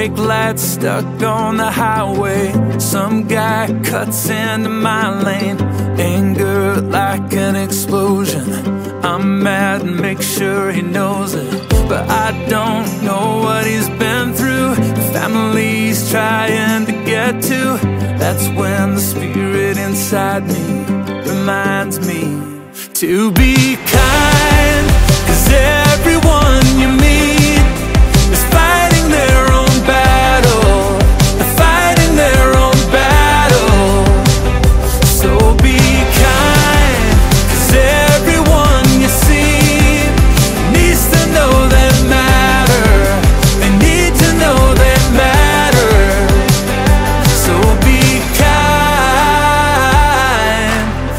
brake lights stuck on the highway. Some guy cuts into my lane. Anger like an explosion. I'm mad and make sure he knows it, but I don't know what he's been through. The family's trying to get to. That's when the spirit inside me reminds me to be kind, 'cause everyone you meet is fighting their own battle. They're fighting their own battle. So be kind, 'cause everyone you see needs to know they matter. They need to know they matter. So be kind,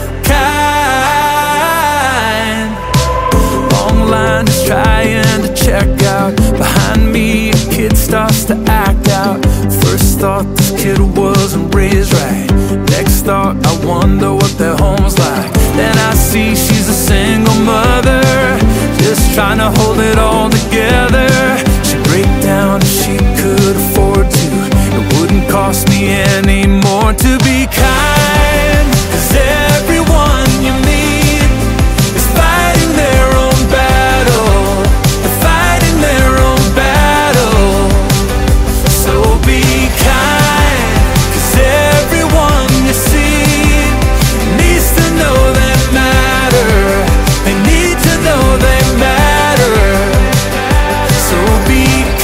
kind. Long line is trying to check out. Behind me a kid starts to act out. First thought, this kid wasn't raised right. Next thought, I wonder what their home's like. Then I see she's a single mother, just trying to hold it all together. She'd break down if she could afford to. It wouldn't cost me any more to be kind, 'cause everyone you meet is fighting their own battle. They're fighting their own battle. So be kind, 'cause everyone you see needs to know they matter. They need to know they matter. So be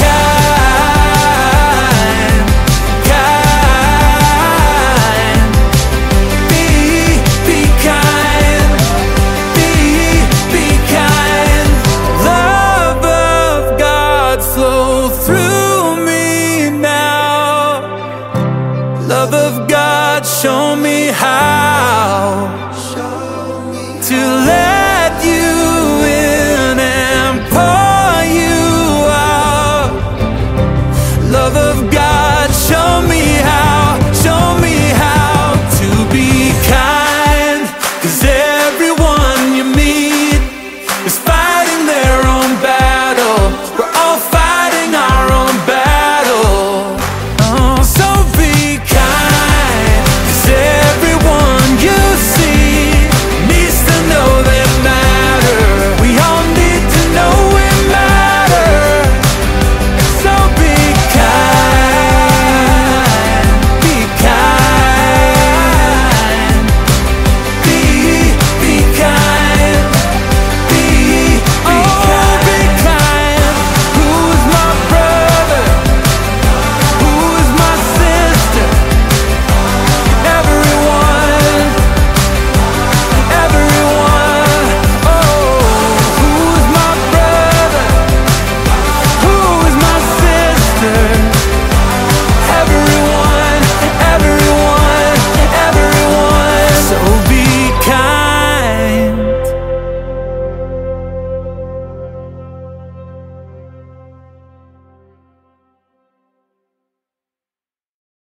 kind, kind. Be kind. Be kind. Love of God flow through me now. Love of God, show me how to let